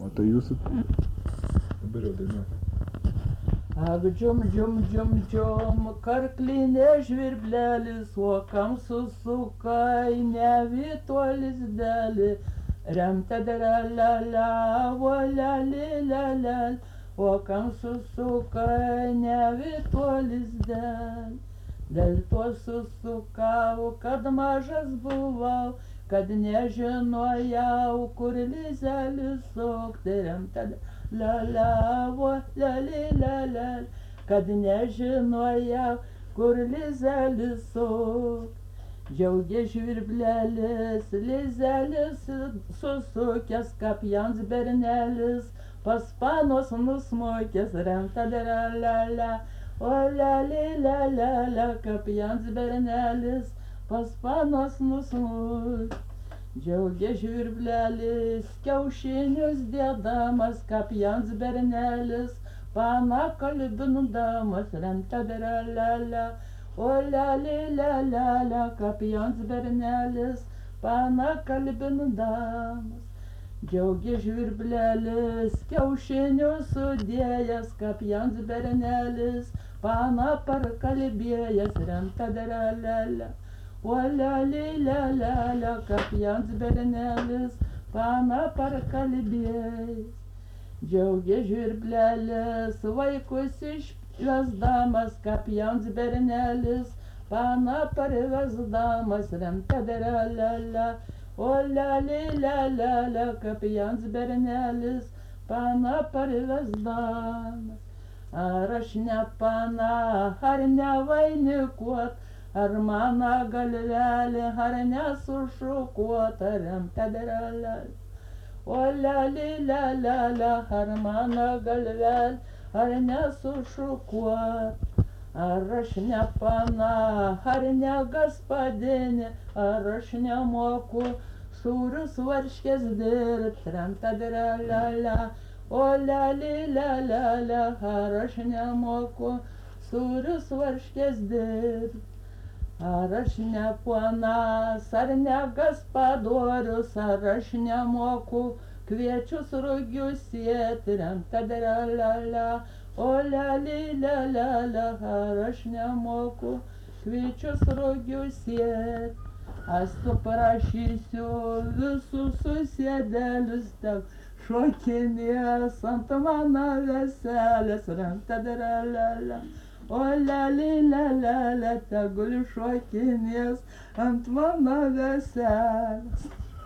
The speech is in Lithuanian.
O tai jūsų? Dabar jau dainuoju. Ak, džum, džum, džum, džum, karklinė žvirblelis, uokam susuka į nevytuolis dėlį. Remta derelele, volelelelele, uokam susuka į nevytuolis dėlį. Dėl to susukau, kad mažas buvau, kad nežinojau, kur lizelis sukti. Remta la, kad nežinojau, kur lizelis suk. Džiaugė žvirblelis, lizelis susukęs, kapjans bernelis, pas panos nusmukęs. Remta la, o la, kapjans bernelis, pas panos nusmukęs. Džiaugė žvirblelis, kiaušinius dėdamas, kapjans bernelis, pana kalbindamas. Remta la, o la, kapjans bernelis, pana kalbindamas. Džiaugė žvirblelis, kiaušinius sudėjęs, kapjans bernelis, pana parkalbėjęs. Remta la, o la, kapjans bernelis, pana parkalbėjęs. Džiaugė žvirblelis, vaikus išvesdamas, kapjans bernelis, pana parvesdamas. Remta la, o la, kapjans bernelis, pana parvesdamas. Ar aš ne pana, ar ne vainikuot, ar mano galvelė, ar nesušukuota. Remta la, o la, ar mano galvelė, ar nesušukuota. Ar aš ne pana, ar ne gaspadinė, ar aš nemoku sūrius varškės dirbt. Remta la, o la, ar aš nemoku sūrius varškės dirbt. Ar aš ne ponas, ar ne gaspadorius, ar aš nemoku kviečius rugius sėti. Remta la, o la, ar aš nemoku kviečius rugius sėti. Aš suprašysiu visus susėdėlius, tek šokinės ant mano veselės. Remta la, o la, tegul šokinės ant mano veselės.